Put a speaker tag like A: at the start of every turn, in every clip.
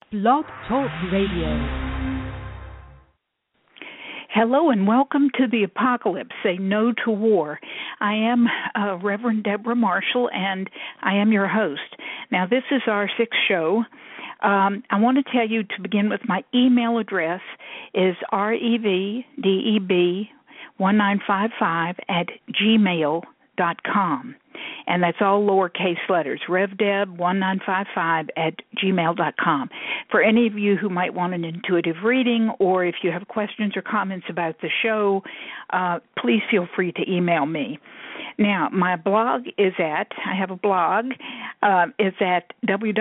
A: Blog Talk Radio.
B: Hello and welcome to the Apocalypse, Say No to War. I am Reverend Deborah Marshall, and I am your host. Now, this is our sixth show. I want to tell you to begin with my email address is revdeb1955@gmail.com. And that's all lowercase letters, revdeb1955@gmail.com. For any of you who might want an intuitive reading, or if you have questions or comments about the show, please feel free to email me. Now, my blog is I have a blog, it's at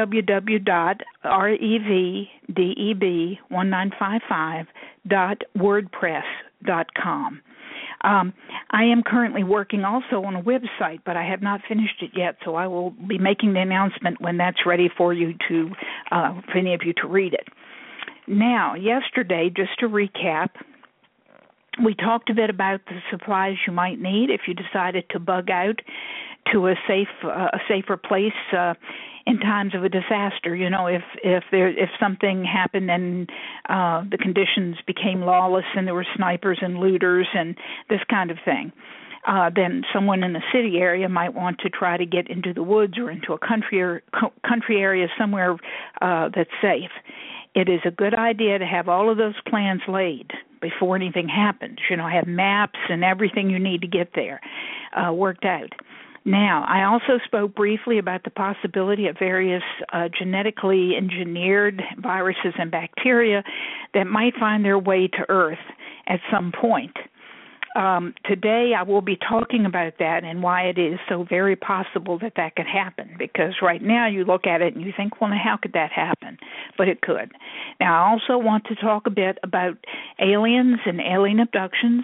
B: www.revdeb1955.wordpress.com. I am currently working also on a website, but I have not finished it yet, so I will be making the announcement when that's ready for you for any of you to read it. Now, yesterday, just to recap, we talked a bit about the supplies you might need if you decided to bug out to a safer place in times of a disaster. You know, if something happened and the conditions became lawless and there were snipers and looters and this kind of thing, then someone in the city area might want to try to get into the woods or into a country area somewhere that's safe. It is a good idea to have all of those plans laid before anything happens. You know, have maps and everything you need to get there worked out. Now, I also spoke briefly about the possibility of various genetically engineered viruses and bacteria that might find their way to Earth at some point. Today, I will be talking about that and why it is so very possible that could happen, because right now you look at it and you think, well, now how could that happen? But it could. Now, I also want to talk a bit about aliens and alien abductions.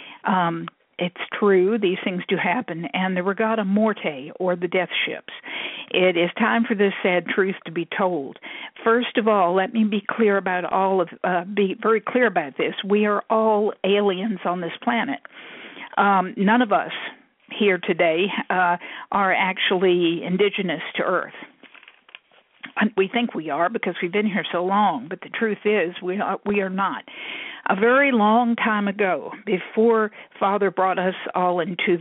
B: It's true, these things do happen, and the Regatta Morte, or the death ships. It is time for this sad truth to be told. First of all, let me be clear about be very clear about this. We are all aliens on this planet. None of us here today are actually indigenous to Earth. We think we are because we've been here so long, but the truth is we are not. A very long time ago, before Father brought us all into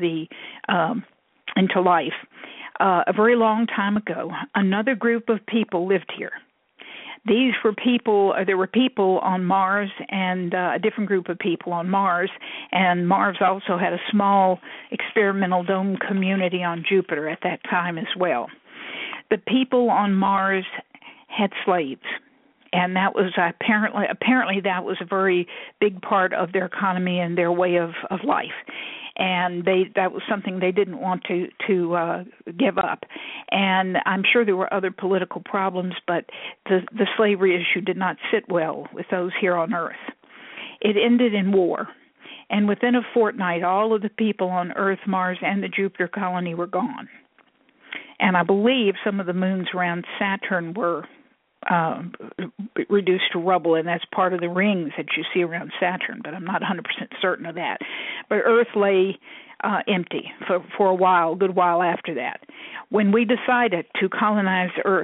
B: life, a very long time ago, another group of people lived here. There were people on Mars and a different group of people on Mars, and Mars also had a small experimental dome community on Jupiter at that time as well. The people on Mars had slaves, and that was apparently that was a very big part of their economy and their way of life. And that was something they didn't want to give up. And I'm sure there were other political problems, but the slavery issue did not sit well with those here on Earth. It ended in war. And within a fortnight, all of the people on Earth, Mars, and the Jupiter colony were gone. And I believe some of the moons around Saturn were reduced to rubble, and that's part of the rings that you see around Saturn, but I'm not 100% certain of that. But Earth lay empty for a good while after that. When we decided to colonize Earth,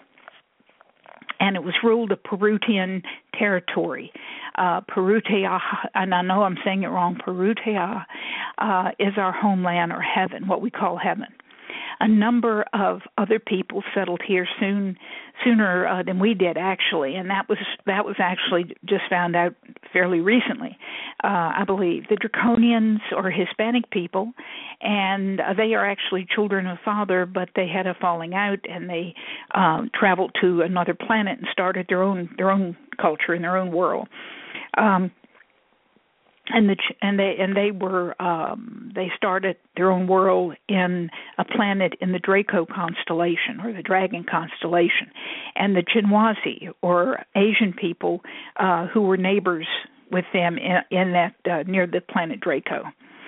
B: and it was ruled a Perutian territory. Perutea, and I know I'm saying it wrong, Perutea is our homeland or heaven, what we call heaven. A number of other people settled here sooner than we did, actually, and that was actually just found out fairly recently, I believe. The Draconians are Hispanic people, and they are actually children of Father, but they had a falling out, and they traveled to another planet and started their own culture in their own world. They started their own world in a planet in the Draco constellation, or the Dragon constellation, and the Chinwazi, or Asian people, who were neighbors with them in that near the planet Draco.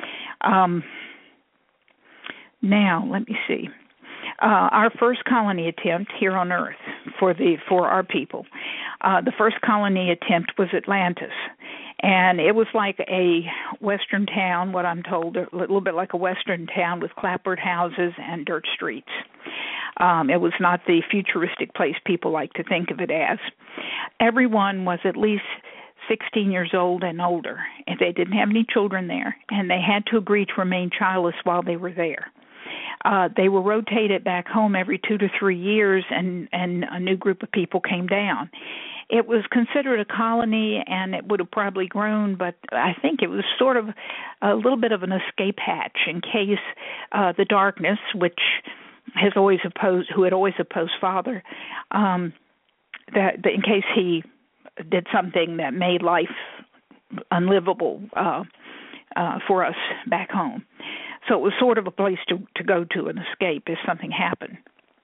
B: Now, let me see. Our first colony attempt here on Earth for our people. The first colony attempt was Atlantis. And it was like a Western town, what I'm told, a little bit like a Western town with clapboard houses and dirt streets. It was not the futuristic place people like to think of it as. Everyone was at least 16 years old and older, and they didn't have any children there, and they had to agree to remain childless while they were there. They were rotated back home every 2 to 3 years, and a new group of people came down. It was considered a colony, and it would have probably grown, but I think it was sort of a little bit of an escape hatch in case the darkness, which has always opposed, who had always opposed Father, that in case he did something that made life unlivable for us back home. So it was sort of a place to go to and escape if something happened.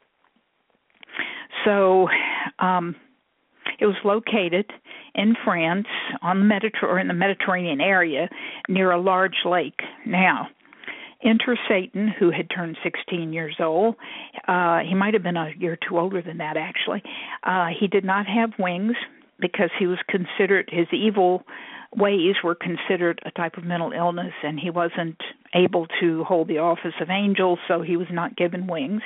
B: So it was located in France on the in the Mediterranean area near a large lake. Now, enter Satan, who had turned 16 years old. He might have been a year or two older than that, actually. He did not have wings because he was considered, his evil ways were considered a type of mental illness, and he wasn't able to hold the office of angel, so he was not given wings.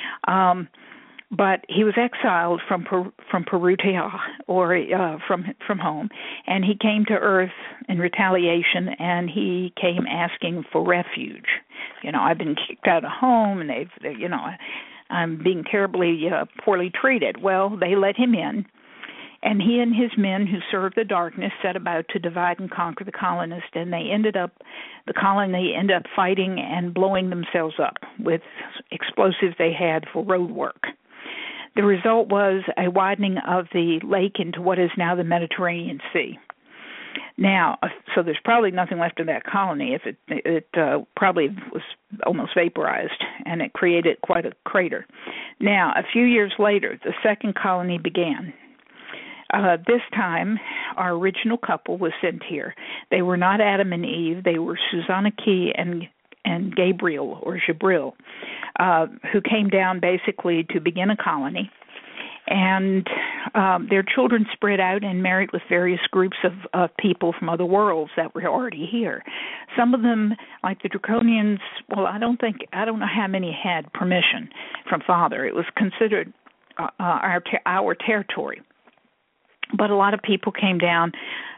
B: But he was exiled from Perugia, or from home, and he came to Earth in retaliation, and he came asking for refuge. I've been kicked out of home, and I'm being terribly poorly treated. Well, they let him in, and he and his men who served the darkness set about to divide and conquer the colonists, and the colony ended up fighting and blowing themselves up with explosives they had for road work. The result was a widening of the lake into what is now the Mediterranean Sea. Now, so there's probably nothing left of that colony. If it probably was almost vaporized, and it created quite a crater. Now, a few years later, the second colony began. This time, our original couple was sent here. They were not Adam and Eve. They were Susanna Key and Gabriel, or Jabril, who came down basically to begin a colony. And their children spread out and married with various groups of people from other worlds that were already here. Some of them, like the Draconians, well, I don't know how many had permission from Father. It was considered our territory. But a lot of people came down,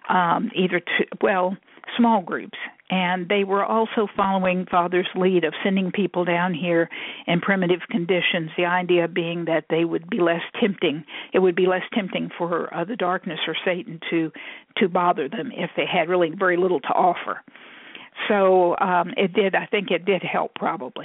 B: small groups. And they were also following Father's lead of sending people down here in primitive conditions, the idea being that they would be less tempting. It would be less tempting for the darkness or Satan to bother them if they had really very little to offer. So it did. I think it did help probably.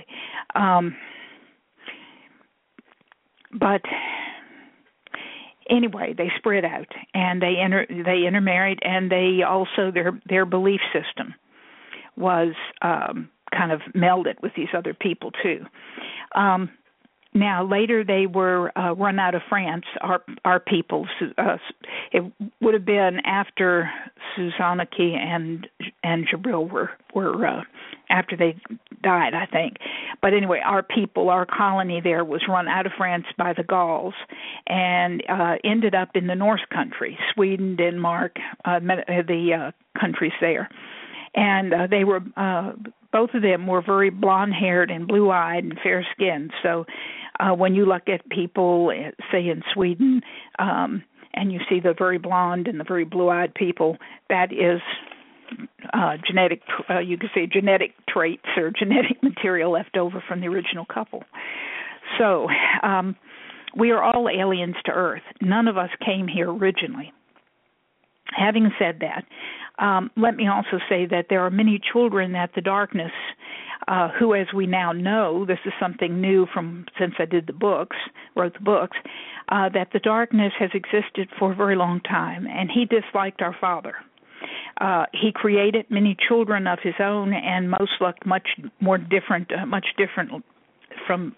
B: But anyway, they spread out and they intermarried, and they also their belief system was kind of melded with these other people too. Now, later they were run out of France, our people. It would have been after Susanna Key and Jabril were after they died, I think. But anyway, our people, our colony there was run out of France by the Gauls and ended up in the North country, Sweden, Denmark, the countries there. And they were, both of them were very blonde-haired and blue-eyed and fair-skinned. So when you look at people, say in Sweden, and you see the very blonde and the very blue-eyed people, that is genetic, you could say genetic traits or genetic material left over from the original couple. So we are all aliens to Earth. None of us came here originally. Having said that, let me also say that there are many children that the darkness, who, as we now know, this is something new since I wrote the books, that the darkness has existed for a very long time, and he disliked our Father. He created many children of his own, and most looked much different from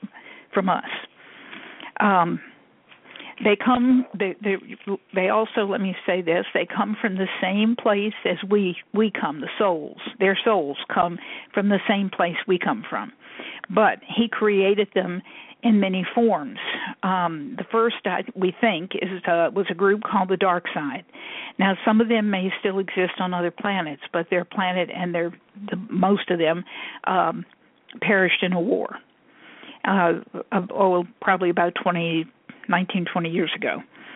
B: us. They also, let me say this, they come from the same place as we come, the souls. Their souls come from the same place we come from. But he created them in many forms. The first, we think, was a group called the Dark Side. Now, some of them may still exist on other planets, but their planet and most of them perished in a war. probably about 20 years ago.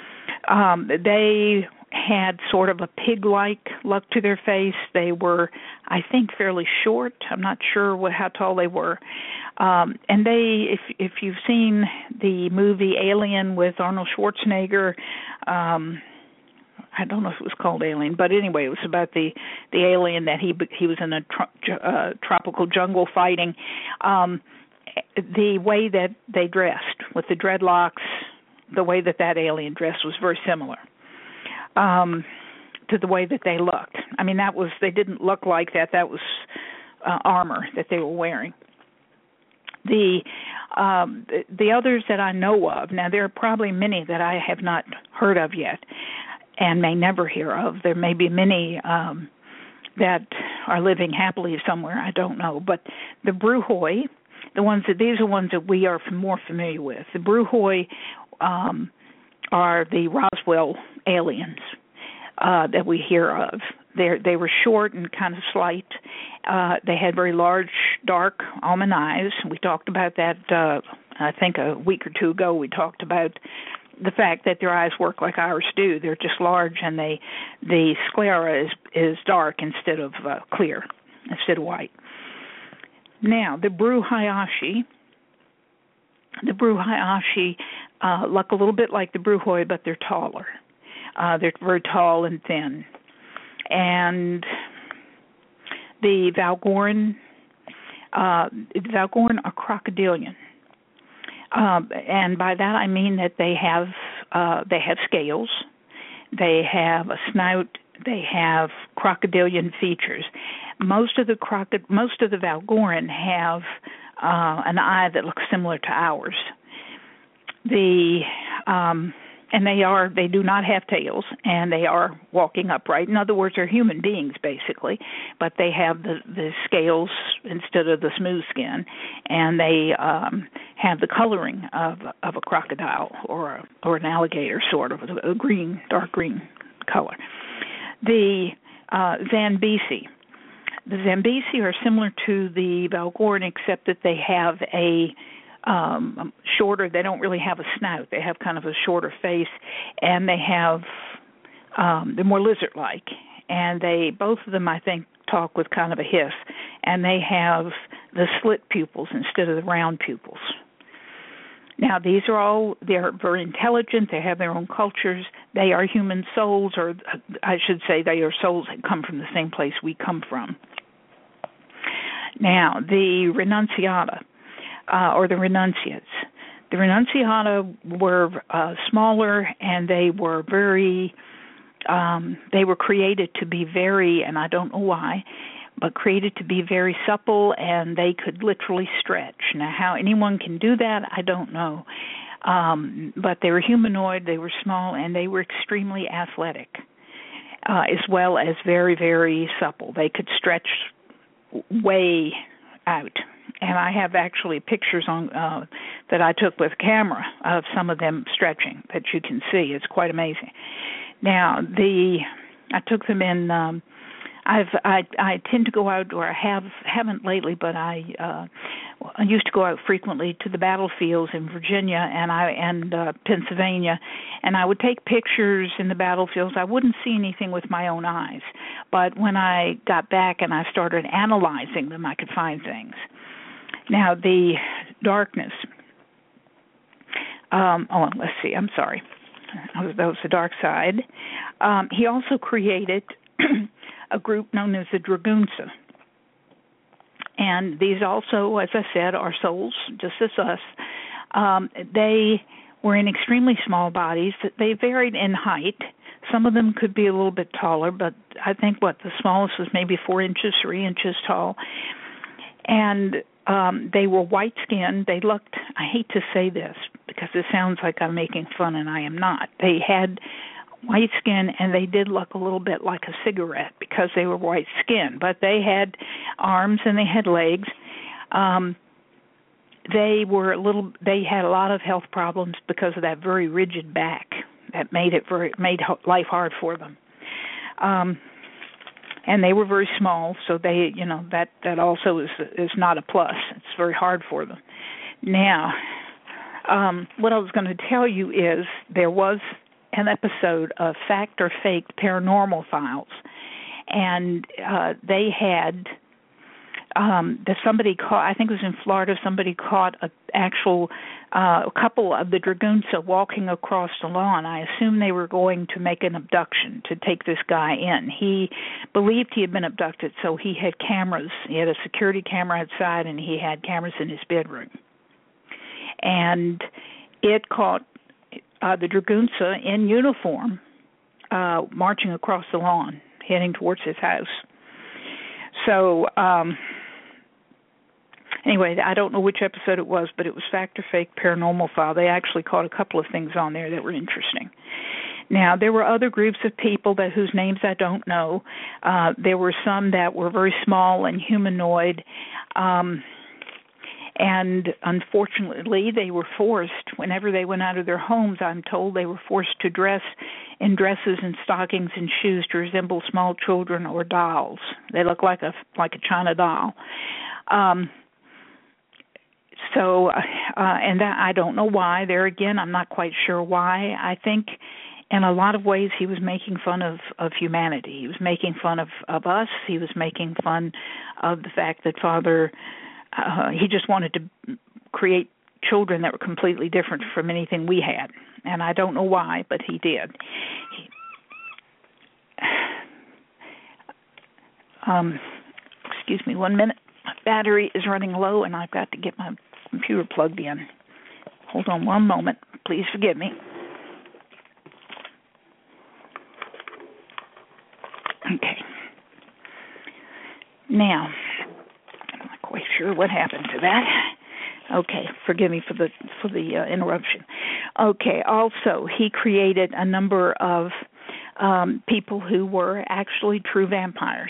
B: They had sort of a pig-like look to their face. They were, I think, fairly short. I'm not sure how tall they were. And if you've seen the movie Alien with Arnold Schwarzenegger, I don't know if it was called Alien, but anyway, it was about the alien that he was in a tropical jungle fighting. The way that they dressed, with the dreadlocks, the way that alien dressed was very similar to the way that they looked. I mean, they didn't look like that. That was armor that they were wearing. The others that I know of, now there are probably many that I have not heard of yet and may never hear of. There may be many that are living happily somewhere, I don't know. But the Bruhoi, these are ones that we are more familiar with. The Bruhoi are the Roswell aliens that we hear of. They were short and kind of slight. They had very large, dark almond eyes. We talked about that, I think a week or two ago. We talked about the fact that their eyes work like ours do. They're just large, and the sclera is dark instead of clear, instead of white. Now, the Bruhayashi look a little bit like the Bruhoi, but they're taller. They're very tall and thin. And the Valgoran are crocodilian. And by that I mean that they have scales, they have a snout, they have crocodilian features. Most of the Valgoran have an eye that looks similar to ours. And they do not have tails, and they are walking upright. In other words, they're human beings basically, but they have the scales instead of the smooth skin, and they have the coloring of a crocodile or an alligator, sort of a green, dark green color. The Zambesi. The Zambesi are similar to the Valgoran, except that they have a shorter. They don't really have a snout. They have kind of a shorter face, and they have they're more lizard-like. And both of them, I think, talk with kind of a hiss. And they have the slit pupils instead of the round pupils. Now, they're very intelligent. They have their own cultures. They are human souls, or I should say they are souls that come from the same place we come from. Now, the Renunciata, or the Renunciates. The Renunciata were smaller, and they were created to be very, and I don't know why, but created to be very supple, and they could literally stretch. Now, how anyone can do that, I don't know. But they were humanoid, they were small, and they were extremely athletic, as well as very, very supple. They could stretch way out. And I have actually pictures on that I took with camera of some of them stretching that you can see. It's quite amazing. Now, I took them in. I tend to go out, or I haven't lately, but I used to go out frequently to the battlefields in Virginia and Pennsylvania, and I would take pictures in the battlefields. I wouldn't see anything with my own eyes, but when I got back and I started analyzing them, I could find things. Now, the darkness. Let's see. I'm sorry. That was the dark side. He also created a group known as the Dragunsa. And these also, as I said, are souls, just as us. They were in extremely small bodies. They varied in height. Some of them could be a little bit taller, but I think the smallest was maybe 4 inches, 3 inches tall. And they were white-skinned. They looked, I hate to say this because it sounds like I'm making fun, and I am not. They had white skin, and they did look a little bit like a cigarette because they were white skinned, but they had arms and they had legs. They had a lot of health problems because of that very rigid back that made life hard for them. And they were very small, so that also is not a plus. It's very hard for them. Now, what I was going to tell you is there was an episode of Fact or Fake Paranormal Files, and they had somebody caught, I think it was in Florida, somebody caught a couple of the Dragunsa walking across the lawn. I assume they were going to make an abduction to take this guy in. He believed he had been abducted, so he had cameras. He had a security camera outside, and he had cameras in his bedroom. And it caught the Dragunsa in uniform marching across the lawn, heading towards his house. So, anyway, I don't know which episode it was, but it was Fact or Fake Paranormal File. They actually caught a couple of things on there that were interesting. Now, there were other groups of people whose names I don't know. There were some that were very small and humanoid, and unfortunately, they were forced, whenever they went out of their homes, I'm told they were forced to dress in dresses and stockings and shoes to resemble small children or dolls. They look like a China doll. And that I don't know why. There again, I'm not quite sure why. I think in a lot of ways he was making fun of humanity. He was making fun of us. He was making fun of the fact that Father, he just wanted to create children that were completely different from anything we had. And I don't know why, but he did. Excuse me 1 minute. My battery is running low, and I've got to get my computer plugged in. Hold on 1 moment. Please forgive me. Okay. Now, I'm not quite sure what happened to that. Okay, forgive me for the interruption. Okay, also, he created a number of people who were actually true vampires.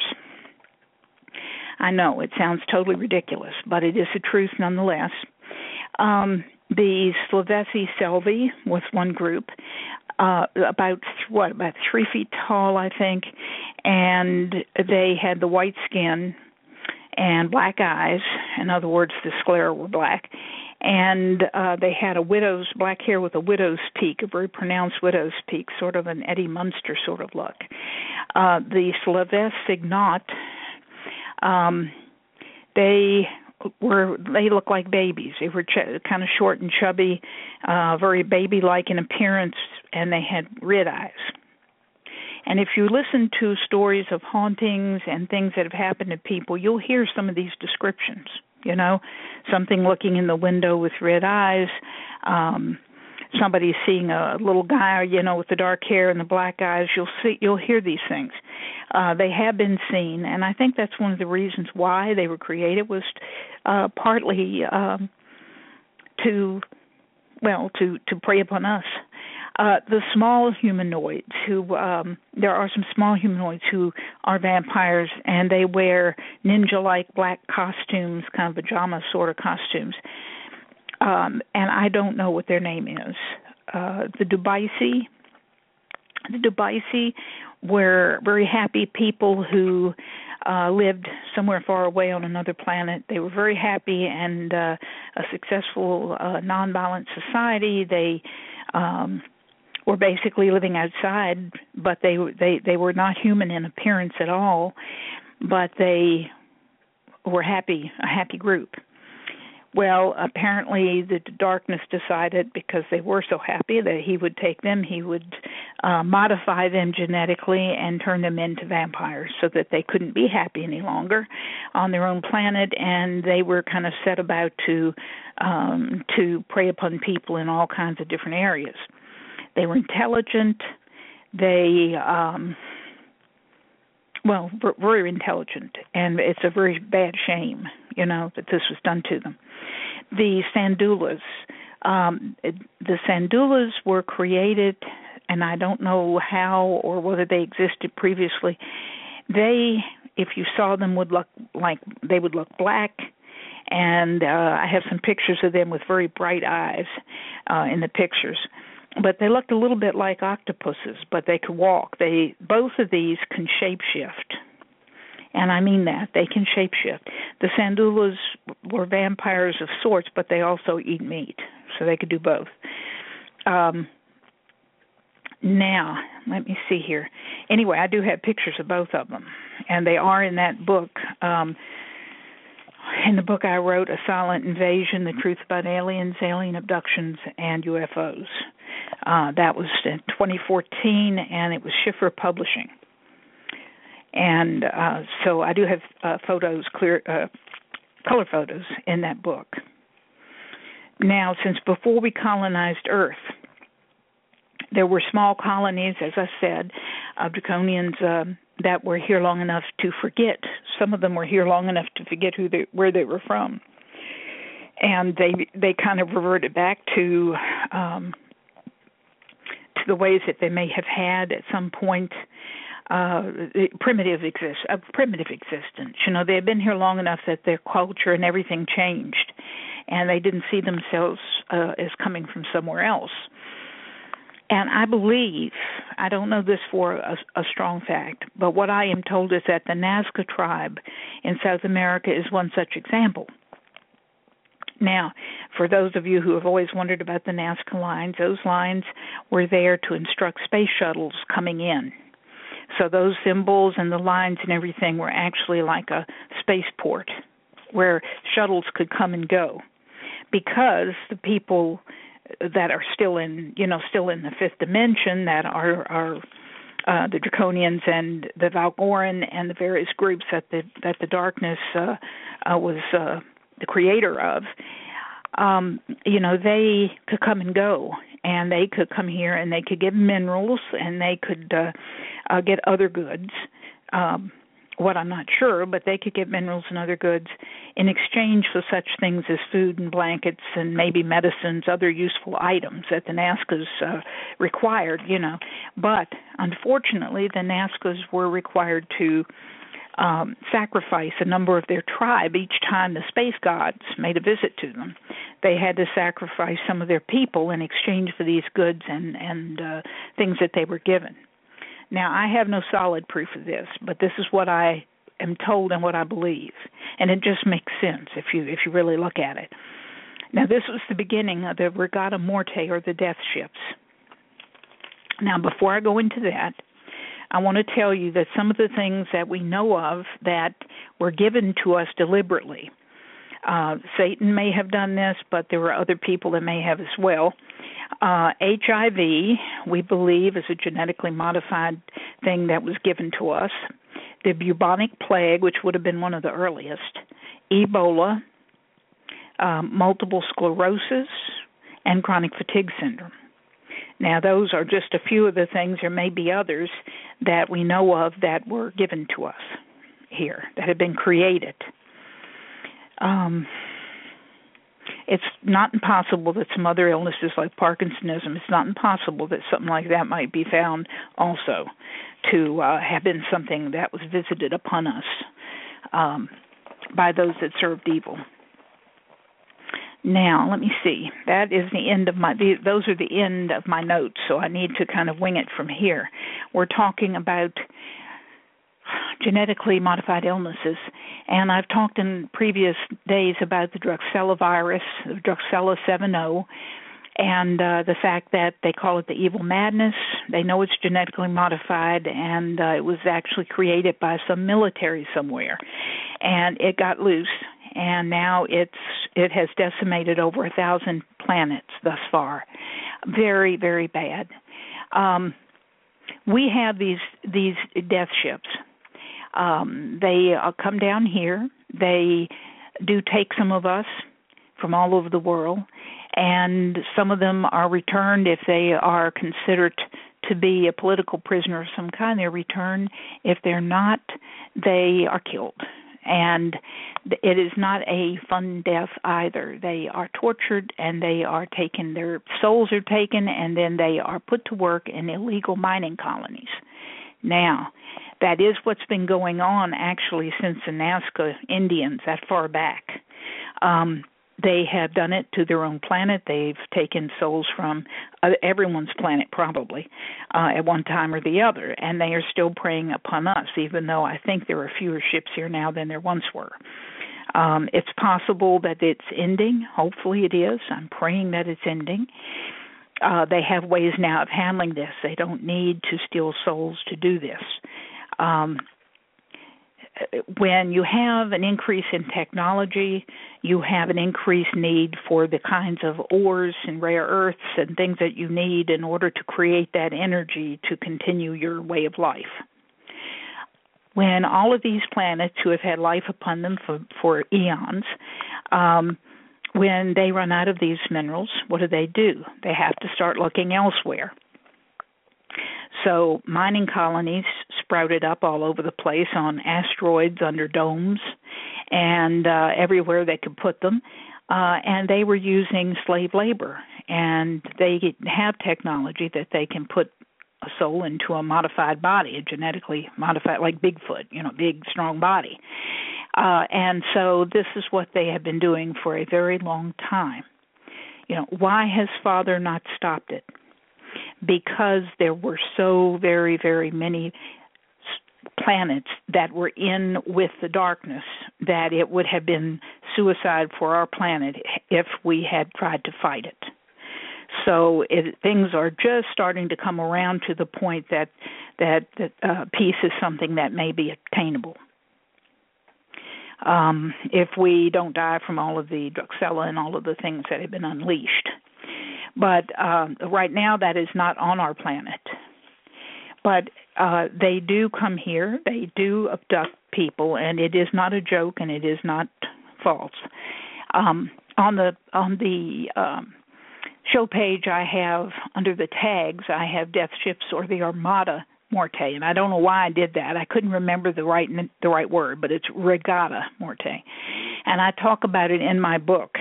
B: I know, it sounds totally ridiculous, but it is the truth nonetheless. The Slavesi Selvi was one group, about 3 feet tall, I think, and they had the white skin and black eyes. In other words, the sclera were black. And they had black hair with a widow's peak, a very pronounced widow's peak, sort of an Eddie Munster sort of look. The Slavesi Ignat, they looked like babies. They were kind of short and chubby, very baby-like in appearance, and they had red eyes. And if you listen to stories of hauntings and things that have happened to people, you'll hear some of these descriptions. You know, something looking in the window with red eyes, somebody seeing a little guy, with the dark hair and the black eyes. You'll hear these things. They have been seen, and I think that's one of the reasons why they were created was partly to prey upon us. The small humanoids there are some small humanoids who are vampires, and they wear ninja-like black costumes, kind of pajama sort of costumes. And I don't know what their name is. The Dubaisi were very happy people who lived somewhere far away on another planet. They were very happy and a successful nonviolent society. They were basically living outside, but they were not human in appearance at all, but they were a happy group. Well, apparently the darkness decided, because they were so happy, that he would take them, he would modify them genetically and turn them into vampires so that they couldn't be happy any longer on their own planet, and they were kind of set about to prey upon people in all kinds of different areas. They were intelligent. They, very intelligent, and it's a very bad shame, that this was done to them. The Sandulas. The Sandulas were created, and I don't know how or whether they existed previously. They, if you saw them, would look black, and I have some pictures of them with very bright eyes in the pictures. But they looked a little bit like octopuses, but they could walk. Both of these can shapeshift. And I mean that. They can shapeshift. The Sandulas were vampires of sorts, but they also eat meat, so they could do both. Now, let me see here. Anyway, I do have pictures of both of them, and they are in that book. In the book I wrote, A Silent Invasion, The Truth About Aliens, Alien Abductions, and UFOs. That was in 2014, and it was Schiffer Publishing. And so I do have photos, color photos in that book. Now, since before we colonized Earth, there were small colonies, as I said, of draconians that were here long enough to forget. Some of them were here long enough to forget where they were from, and they kind of reverted back to the ways that they may have had at some point primitive existence. You know, they had been here long enough that their culture and everything changed, and they didn't see themselves as coming from somewhere else. And I believe, I don't know this for a strong fact, but what I am told is that the Nazca tribe in South America is one such example. Now, for those of you who have always wondered about the Nazca lines, those lines were there to instruct space shuttles coming in. So those symbols and the lines and everything were actually like a spaceport where shuttles could come and go, because the people that are still in the fifth dimension, that are the Draconians and the Valgoran and the various groups that the darkness was the creator of, they could come and go, and they could come here and they could get minerals and they could get other goods. What I'm not sure, but they could get minerals and other goods in exchange for such things as food and blankets and maybe medicines, other useful items that the Nazcas required, But unfortunately, the Nazcas were required to sacrifice a number of their tribe each time the space gods made a visit to them. They had to sacrifice some of their people in exchange for these goods and things that they were given. Now, I have no solid proof of this, but this is what I am told and what I believe, and it just makes sense if you really look at it. Now, this was the beginning of the Regata Morte, or the death ships. Now, before I go into that, I want to tell you that some of the things that we know of that were given to us deliberately. Satan may have done this, but there were other people that may have as well. HIV, we believe, is a genetically modified thing that was given to us. The bubonic plague, which would have been one of the earliest. Ebola, multiple sclerosis, and chronic fatigue syndrome. Now, those are just a few of the things. There may be others that we know of that were given to us here, that have been created. It's not impossible that some other illnesses like Parkinsonism, it's not impossible that something like that might be found also to have been something that was visited upon us by those that served evil. Now, let me see. That is the end of those are the end of my notes, so I need to kind of wing it from here. We're talking about genetically modified illnesses, and I've talked in previous days about the Druxella virus, the Druxella 7.0, and the fact that they call it the evil madness. They know it's genetically modified, and it was actually created by some military somewhere, and it got loose, and now it has decimated over 1,000 planets thus far. Very, very bad. We have these death ships. They come down here. They do take some of us from all over the world, and some of them are returned if they are considered to be a political prisoner of some kind. They're returned. If they're not, they are killed. And it is not a fun death either. They are tortured, and they are taken. Their souls are taken, and then they are put to work in illegal mining colonies. Now, that is what's been going on actually since the Nazca Indians, that far back. They have done it to their own planet. They've taken souls from everyone's planet, probably, at one time or the other, and they are still preying upon us, even though I think there are fewer ships here now than there once were. It's possible that it's ending. Hopefully it is. I'm praying that it's ending. They have ways now of handling this. They don't need to steal souls to do this. When you have an increase in technology, you have an increased need for the kinds of ores and rare earths and things that you need in order to create that energy to continue your way of life. When all of these planets who have had life upon them for eons, when they run out of these minerals, what do? They have to start looking elsewhere. So mining colonies sprouted up all over the place on asteroids, under domes, and everywhere they could put them. And they were using slave labor. And they have technology that they can put a soul into a modified body, a genetically modified, like Bigfoot, big, strong body. And so this is what they have been doing for a very long time. Why has Father not stopped it? Because there were so very, very many planets that were in with the darkness that it would have been suicide for our planet if we had tried to fight it. So things are just starting to come around to the point that peace is something that may be attainable. If we don't die from all of the Druxella and all of the things that have been unleashed. But right now that is not on our planet. But they do come here. They do abduct people, and it is not a joke, and it is not false. On the show page, I have, under the tags, I have Death Ships or the Armada Morte, and I don't know why I did that. I couldn't remember the right word, but it's Regatta Morte, and I talk about it in my book.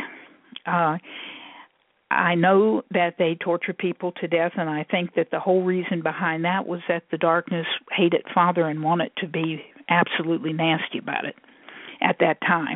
B: I know that they torture people to death, and I think that the whole reason behind that was that the darkness hated Father and wanted to be absolutely nasty about it at that time.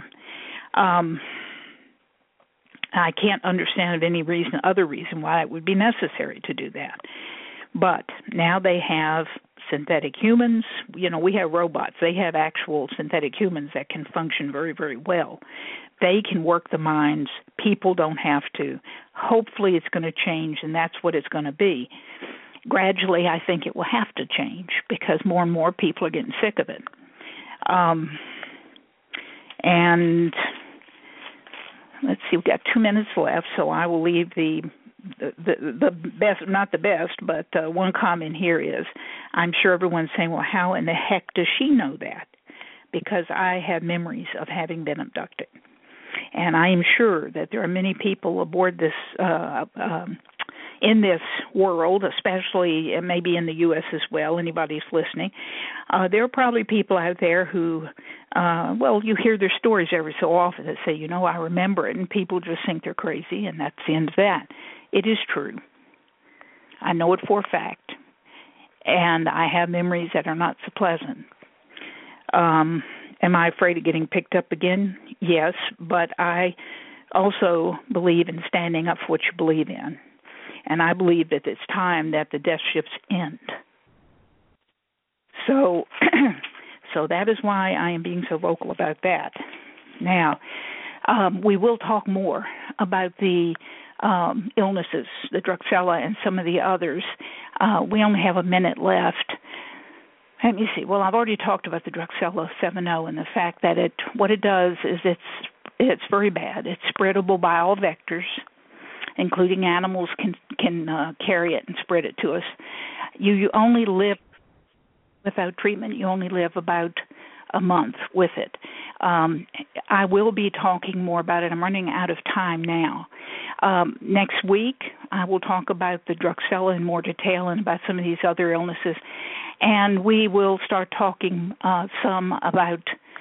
B: I can't understand of any other reason why it would be necessary to do that. But now they have synthetic humans. We have robots. They have actual synthetic humans that can function very, very well. They can work the minds. People don't have to. Hopefully it's going to change, and that's what it's going to be. Gradually, I think it will have to change because more and more people are getting sick of it. And let's see, we've got 2 minutes left, so I will leave the best, not the best, but one comment here is, I'm sure everyone's saying, well, how in the heck does she know that? Because I have memories of having been abducted. And I am sure that there are many people aboard this, in this world, especially maybe in the U.S. as well, anybody's listening. There are probably people out there who, you hear their stories every so often that say, I remember it, and people just think they're crazy, and that's the end of that. It is true. I know it for a fact. And I have memories that are not so pleasant. Am I afraid of getting picked up again? Yes, but I also believe in standing up for what you believe in. And I believe that it's time that the death ships end. So that is why I am being so vocal about that. Now, we will talk more about the illnesses, the Druxella and some of the others. We only have a minute left. Let me see. Well, I've already talked about the Druxella 7.0 and the fact that what it does is it's very bad. It's spreadable by all vectors, including animals can carry it and spread it to us. You only live without treatment. You only live about a month with it. I will be talking more about it. I'm running out of time now. Next week, I will talk about the Druxella in more detail and about some of these other illnesses. And we will start talking some about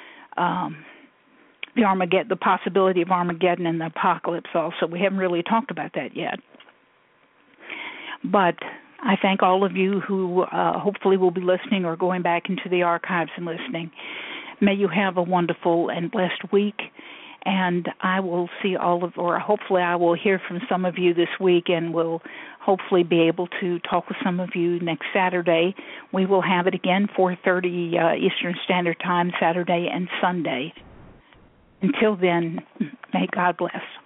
B: the possibility of Armageddon and the apocalypse also. We haven't really talked about that yet. But I thank all of you who hopefully will be listening or going back into the archives and listening. May you have a wonderful and blessed week. and I will see or hopefully I will hear from some of you this week, and will hopefully be able to talk with some of you next Saturday. We will have it again, 4:30 Eastern Standard Time, Saturday and Sunday. Until then, may God bless.